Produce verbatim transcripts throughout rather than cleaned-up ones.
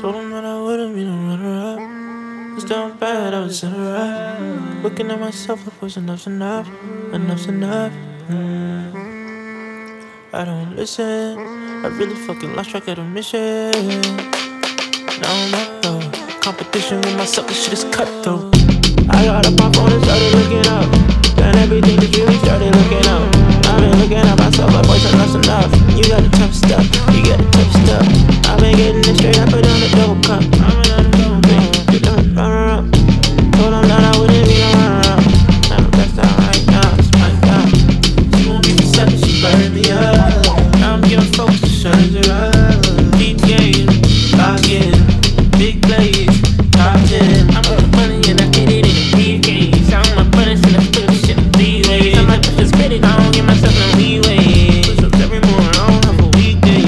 Told him that I wouldn't be no runner-up. It's down bad, I was in a rap. Looking at myself, like was enough's enough. Enough's enough. Mm. I don't listen. I really fucking lost track of the mission. Now I'm up though. Competition with myself, this shit is cutthroat. I got up my phone and started looking up. Then everything just really started looking up. I've been looking at myself like boys, enough's enough. You got the tough stuff, you got the tough stuff. I've been getting it straight, I put on the double cup. I'm in on the double cup, get done, runner up. Told them that I wouldn't be no runner up. Now the best out right now, it's my time. She won't be for seven, she burned me up. Now I'm giving folks the shines her up. Deep game, lock in, big plays, top ten. I'm with the money and I get it in the deep game. Sound my brothers and I put this shit in three ways. I might push this credit, I don't give myself no leeway. Push ups every morning, I don't have a weekday.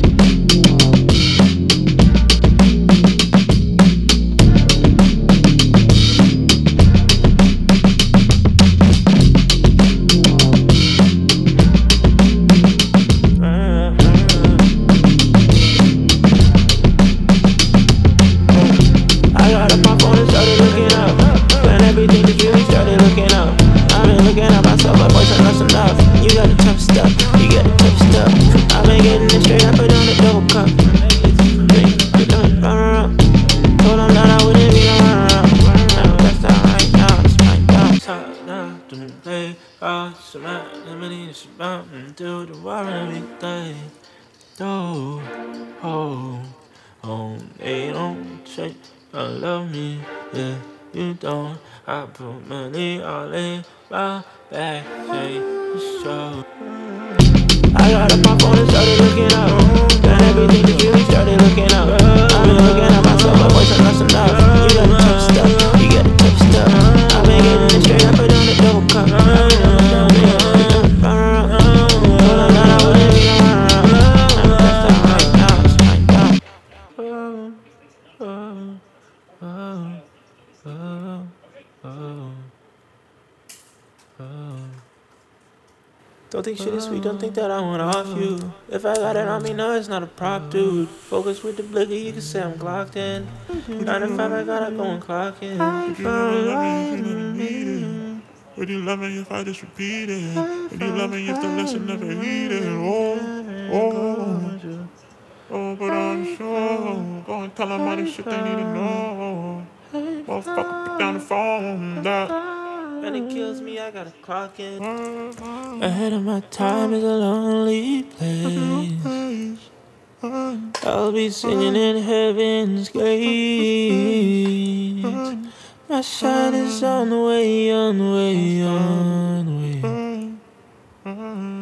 I got up my phone and started looking up. Then everything just really started looking up. I've been looking at myself like boys, enough's enough. You got the tough stuff, you got the tough stuff. I've been getting it straight, I put on the double cup. Get done, runner up. Told them that I wouldn't be no runner up. Now that's all right now, it's my time. Top down, do the play. Oh, it's about the money, it's about to do the war every day. Oh, oh, oh, they don't check. I love me, yeah, you don't. I put money all in my bag, say it's so. I got up my phone and started looking up. Then everything just really started looking up. I've been looking at myself, my voice, enough's enough. You got the tough stuff, you got the tough stuff. I've been getting it straight, I put on the double cup. Runner up, told them that I wouldn't be no runner up. Now that's all right now, it's my time. Oh, oh. Oh, oh, oh, oh. Don't think shit is sweet, don't think that I want off you. If I got it on me, no, it's not a prop, dude. Focus with the blicker, you can say I'm clocked in. Nine to five, I gotta go and clock in. Would you love me if I just repeat it? Would you love me if the lesson never heeded? Oh, oh, oh, but I'm sure. Go and tell them all the shit they need to know. Motherfucker, put down the phone. That. And it kills me, I gotta clock in. Ahead of my time is a lonely place. I'll be singing in heaven's gates. My shine is on the way, on the way, on the way.